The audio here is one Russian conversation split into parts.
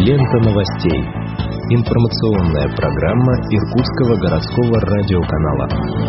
Лента новостей. Информационная программа Иркутского городского радиоканала.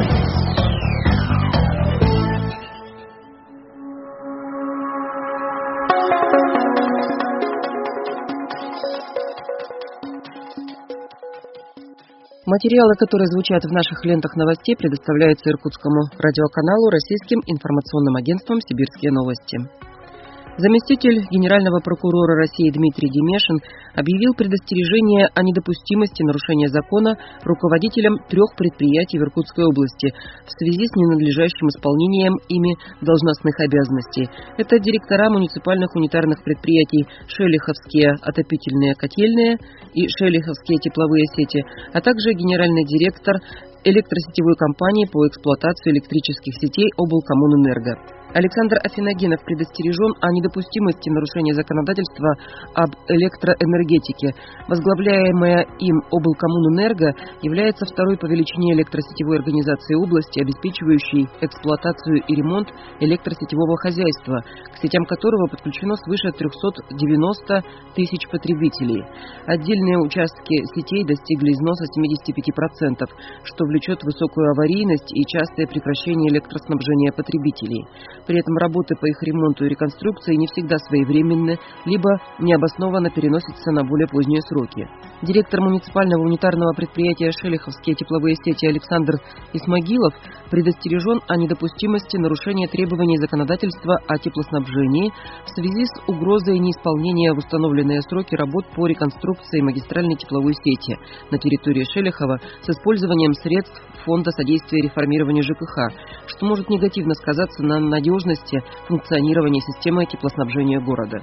Материалы, которые звучат в наших лентах новостей, предоставляются Иркутскому радиоканалу российским информационным агентством «Сибирские новости». Заместитель генерального прокурора России Дмитрий Демешин объявил предостережение о недопустимости нарушения закона руководителям 3 предприятий в Иркутской области в связи с ненадлежащим исполнением ими должностных обязанностей. Это директора муниципальных унитарных предприятий «Шелиховские отопительные котельные» и «Шелиховские тепловые сети», а также генеральный директор электросетевой компании по эксплуатации электрических сетей «Облкоммунэнерго». Александр Афиногенов предостережен о недопустимости нарушения законодательства об электроэнергетике. Возглавляемая им Облкоммунэнерго является второй по величине электросетевой организацией области, обеспечивающей эксплуатацию и ремонт электросетевого хозяйства, к сетям которого подключено свыше 390 тысяч потребителей. Отдельные участки сетей достигли износа 75%, что влечет высокую аварийность и частое прекращение электроснабжения потребителей. При этом работы по их ремонту и реконструкции не всегда своевременны, либо необоснованно переносятся на более поздние сроки. Директор муниципального унитарного предприятия «Шелиховские тепловые сети» Александр Исмагилов предостережен о недопустимости нарушения требований законодательства о теплоснабжении в связи с угрозой неисполнения в установленные сроки работ по реконструкции магистральной тепловой сети на территории Шелихова с использованием средств Фонда содействия реформированию ЖКХ, что может негативно сказаться на надежности функционирования системы теплоснабжения города.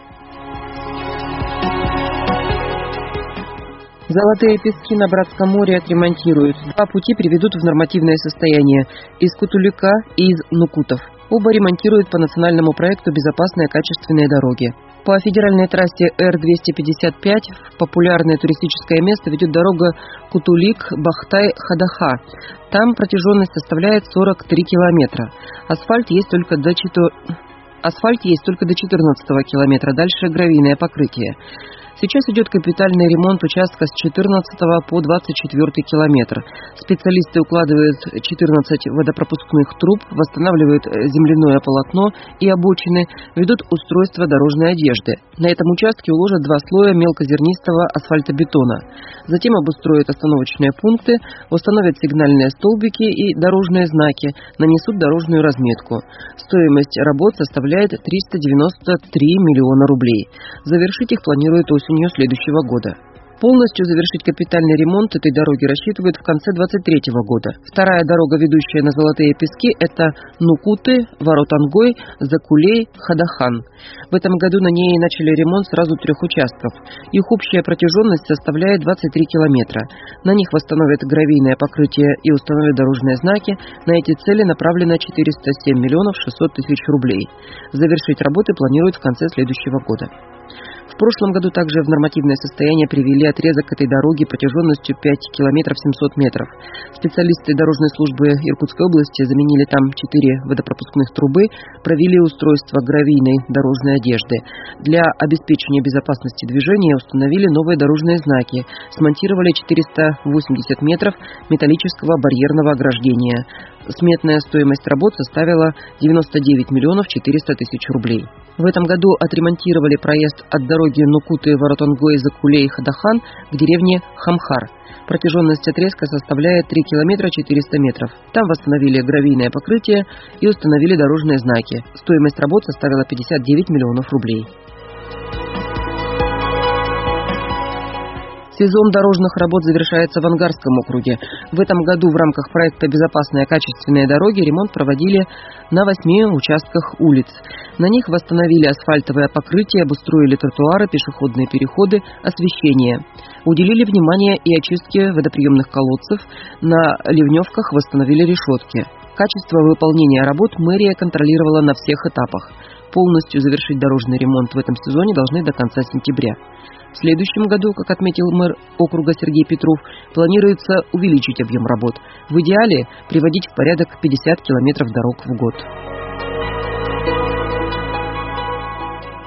Золотые пески на Братском море отремонтируют. 2 пути приведут в нормативное состояние – из Кутулика и из Нукутов. Оба ремонтируют по национальному проекту «Безопасные качественные дороги». По федеральной трассе Р-255 в популярное туристическое место ведет дорога Кутулик-Бахтай-Хадаха. Там протяженность составляет 43 километра. Асфальт есть только до 14 километра, дальше гравийное покрытие. Сейчас идет капитальный ремонт участка с 14 по 24 километр. Специалисты укладывают 14 водопропускных труб, восстанавливают земляное полотно и обочины, ведут устройство дорожной одежды. На этом участке уложат 2 слоя мелкозернистого асфальтобетона. Затем обустроят остановочные пункты, установят сигнальные столбики и дорожные знаки, нанесут дорожную разметку. Стоимость работ составляет 393 миллиона рублей. Завершить их планируют осенью следующего года. Полностью завершить капитальный ремонт этой дороги рассчитывают в конце 2023 года. Вторая дорога, ведущая на Золотые пески, это Нукуты, Воротангой, Закулей, Хадахан. В этом году на ней начали ремонт сразу 3 участков. Их общая протяженность составляет 23 километра. На них восстановят гравийное покрытие и установят дорожные знаки. На эти цели направлено 407 миллионов 600 тысяч рублей. Завершить работы планируют в конце следующего года. В прошлом году также в нормативное состояние привели отрезок этой дороги протяженностью 5 километров 700 метров. Специалисты дорожной службы Иркутской области заменили там 4 водопропускных трубы, провели устройство гравийной дорожной одежды. Для обеспечения безопасности движения установили новые дорожные знаки, смонтировали 480 метров металлического барьерного ограждения. Сметная стоимость работ составила 99 миллионов 400 тысяч рублей. В этом году отремонтировали проезд от дороги Нукуты-Воротангой-Закулей-Хадахан к деревне Хамхар. Протяженность отрезка составляет 3 километра 400 метров. Там восстановили гравийное покрытие и установили дорожные знаки. Стоимость работ составила 59 миллионов рублей. Сезон дорожных работ завершается в Ангарском округе. В этом году в рамках проекта «Безопасные качественные дороги» ремонт проводили на 8 участках улиц. На них восстановили асфальтовое покрытие, обустроили тротуары, пешеходные переходы, освещение. Уделили внимание и очистке водоприемных колодцев, на ливневках восстановили решетки. Качество выполнения работ мэрия контролировала на всех этапах. Полностью завершить дорожный ремонт в этом сезоне должны до конца сентября. В следующем году, как отметил мэр округа Сергей Петров, планируется увеличить объем работ. В идеале приводить в порядок 50 километров дорог в год.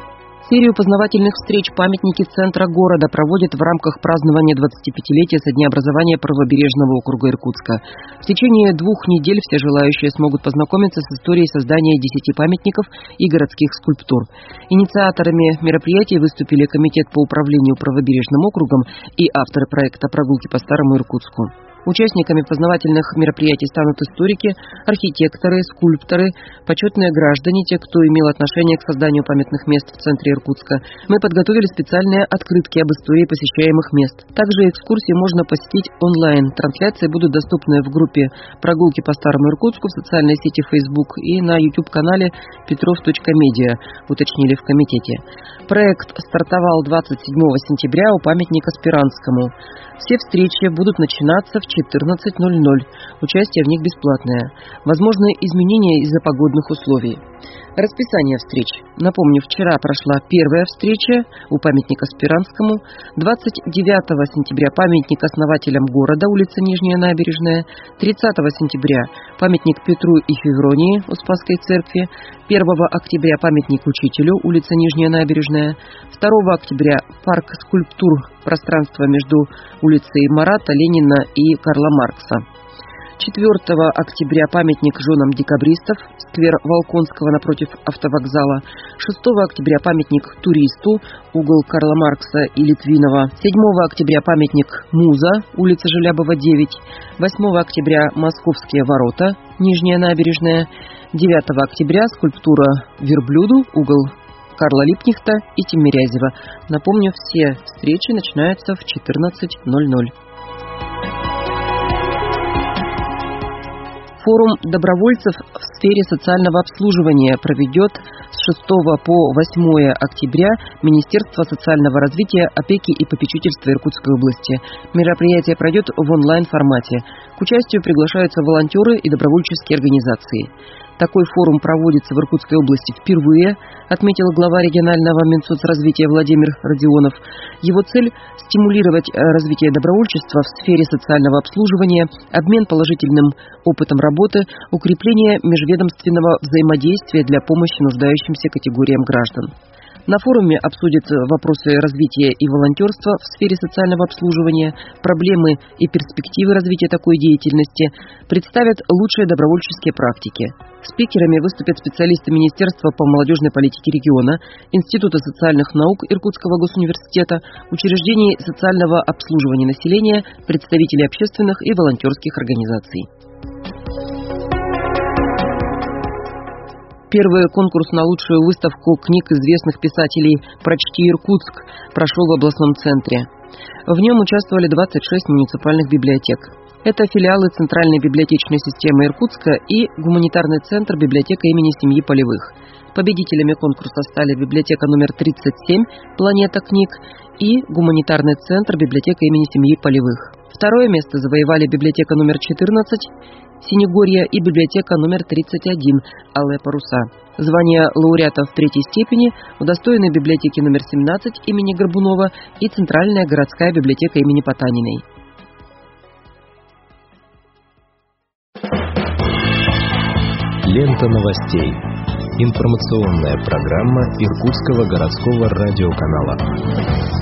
Серию познавательных встреч памятники центра города проводят в рамках празднования 25-летия со дня образования правобережного округа Иркутска. В течение 2 недель все желающие смогут познакомиться с историей создания 10 памятников и городских скульптур. Инициаторами мероприятия выступили Комитет по управлению правобережным округом и авторы проекта «Прогулки по Старому Иркутску». Участниками познавательных мероприятий станут историки, архитекторы, скульпторы, почетные граждане, те, кто имел отношение к созданию памятных мест в центре Иркутска. Мы подготовили специальные открытки об истории посещаемых мест. Также экскурсии можно посетить онлайн. Трансляции будут доступны в группе «Прогулки по Старому Иркутску» в социальной сети Facebook и на YouTube-канале petrov.media, уточнили в комитете. Проект стартовал 27 сентября у памятника Спиранскому. Все встречи будут начинаться в 14:00. Участие в них бесплатное. Возможны изменения из-за погодных условий. Расписание встреч. Напомню, вчера прошла первая встреча у памятника Спиранскому, 29 сентября памятник основателям города, улица Нижняя Набережная, 30 сентября памятник Петру и Февронии у Спасской церкви, 1 октября памятник учителю, улица Нижняя Набережная, 2 октября парк скульптур, пространство между улицей Марата, Ленина и Карла Маркса. 4 октября памятник женам декабристов, сквер Волконского напротив автовокзала. 6 октября памятник туристу, угол Карла Маркса и Литвинова. 7 октября памятник Муза, улица Желябова, 9. 8 октября Московские ворота, Нижняя Набережная. 9 октября скульптура Верблюду, угол Карла Липкнехта и Тимирязева. Напомню, все встречи начинаются в 14:00. Форум добровольцев в сфере социального обслуживания проведет с 6 по 8 октября Министерство социального развития, опеки и попечительства Иркутской области. Мероприятие пройдет в онлайн-формате. К участию приглашаются волонтеры и добровольческие организации. Такой форум проводится в Иркутской области впервые, отметил глава регионального Минсоцразвития Владимир Родионов. Его цель – стимулировать развитие добровольчества в сфере социального обслуживания, обмен положительным опытом работы, укрепление межведомственного взаимодействия для помощи нуждающимся категориям граждан. На форуме обсудят вопросы развития и волонтерства в сфере социального обслуживания, проблемы и перспективы развития такой деятельности, представят лучшие добровольческие практики. Спикерами выступят специалисты Министерства по молодежной политике региона, Института социальных наук Иркутского госуниверситета, учреждений социального обслуживания населения, представители общественных и волонтерских организаций. Первый конкурс на лучшую выставку книг известных писателей «Прочти Иркутск» прошел в областном центре. В нем участвовали 26 муниципальных библиотек. Это филиалы Центральной библиотечной системы Иркутска и гуманитарный центр библиотека имени семьи Полевых. Победителями конкурса стали библиотека номер 37 «Планета книг» и гуманитарный центр библиотека имени семьи Полевых. Второе место завоевали библиотека номер 14 «Синегорье» и библиотека номер 31 «Алые паруса». Звание лауреатов 3-й степени удостоены библиотеки номер 17 имени Горбунова и Центральная городская библиотека имени Потаниной. Лента новостей. Информационная программа Иркутского городского радиоканала.